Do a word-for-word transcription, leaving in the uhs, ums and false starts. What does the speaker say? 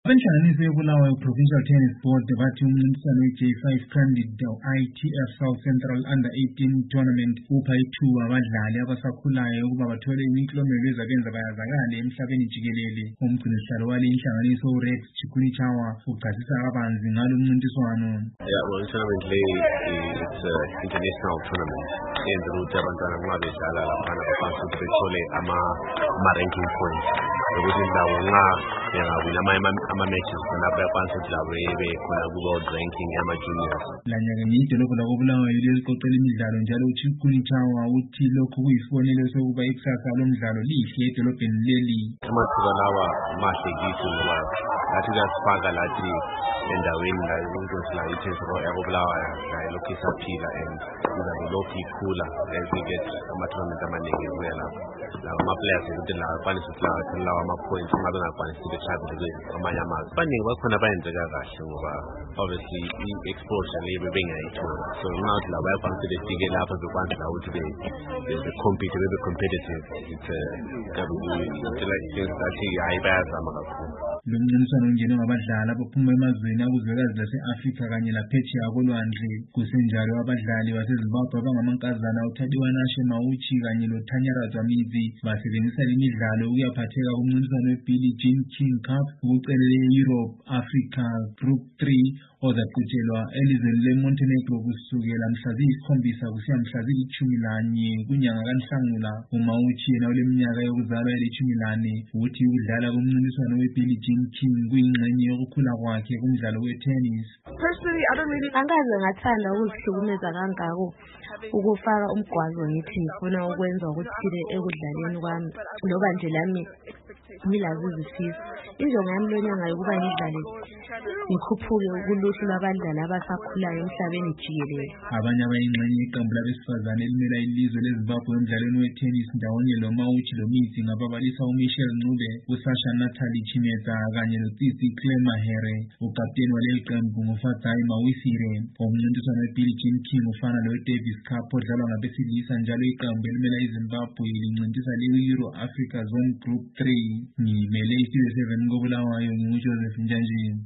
Abenhlanganiso yobulawayo Provincial Tennis Board bathi umncintiswano we-J five Candid I T F South Central Under eighteen Tournament upha ithuba abadlali abasakhulayo ukuba bathole imiklomelo ezabenza bayazakale emhlabeni jikelele. Umgcinisihlalo wale inhlanganiso uRex Chikunchawa uchasisa kabanzi ngalo mncintiswano. Yeah, well, the tournament it's an international tournament. Yenza ukuthi abantwana nxa bedlala laphana bakwazi ukuthi bethole ama-ranking points ukuthi indawo nxa bengawina ama-matches khona bayakwazi ukuthi labo bekhona ku-world ranking yama-juniors. Lanyakanye idolobho lakobulawayo liqoqela imidlalo njalo uChikunchawa uthi lokhu kuyisibonelo sokuba ikusasa lomdlalo lihle edolobheni leli. Amathuba lawa mahle kithi ngoba lathi kuyasifaka lathi endaweni la ukuthi la i-tennis yakobulawayo nayo lokhu isaphila and izabe lokhu ikhula as we get ama-tournament amaningi kuya lapho. Lawa ama-players ukuthi la akwanise ukuthi lawa athole lawa ama-points uma bengakwanisi be-travel kwamanye amazwe. Abaningi bakhona bayenzeka kahle ngoba obviously i-exposure leyo bebengayithola. So nxa ukuthi la bayakwanisa ukuthi befike lapho bekwanisa la ukuthi be-compete bebe-competitive ngathi hayi bayazama kakhulu. Lo mncintiswano ungenwe ngabadlali abaphuma emazweni akuzwekazi lase-Afrika kanye laphetsheya kolwandle. Kusenjalo abadlali baseZimbabwe abangamankazana uThadiwanashe Mauchi kanye loThanyara Dzamizi basebenzisa imidlalo ukuyaphatheka kumncintiswano we-Billie Jean King Cup ukucelele Europe Africa Group three ozaqutshelwa elizweni le-Montenegro kusukela mhla ziyisikhombisa kusiya mhla zilitshumi lanye kunyanga kaNhlangula. uMauchi yena oleminyaka yokuzalwa elitshumi lane uthi ukudlala kumncintiswano we-Billie Jean King kuyingxenye yokukhula kwakhe kumdlalo we-tennis. Personally, I don't really angaze ngathanda ukuzihlukumeza kangako ukufaka umgwazo ngithi ngifuna ukwenza okuthile ekudlaleni kwami loba nje lami ngilazi izifiso. Injongo yami lonyanga yokuba ngidlale ngikhuphuke ukuluhlu lwabadlali abasakhulayo emhlabeni jikelele. Abanye abayingxenye iqembu labesifazane elimela ilizwe leZimbabwe emdlalweni we-tennis ndawonye loMauchi loMizi ngababalisa uMichelle Ncube, uSasha Natalie Chimeta kanye loTsitsi Claire Mahere. Ukapteni waleli qembu nguFadzai Mawisire. Umncintiswano we-Billie Jean King ufana lowe-Davis Cup odlalwa ngabesilisa njalo iqembu elimela iZimbabwe lincintisa le-Euro Africa Zone Group three. Ngimele isizwe seven kobulawayo nginguJoseph Njanjini.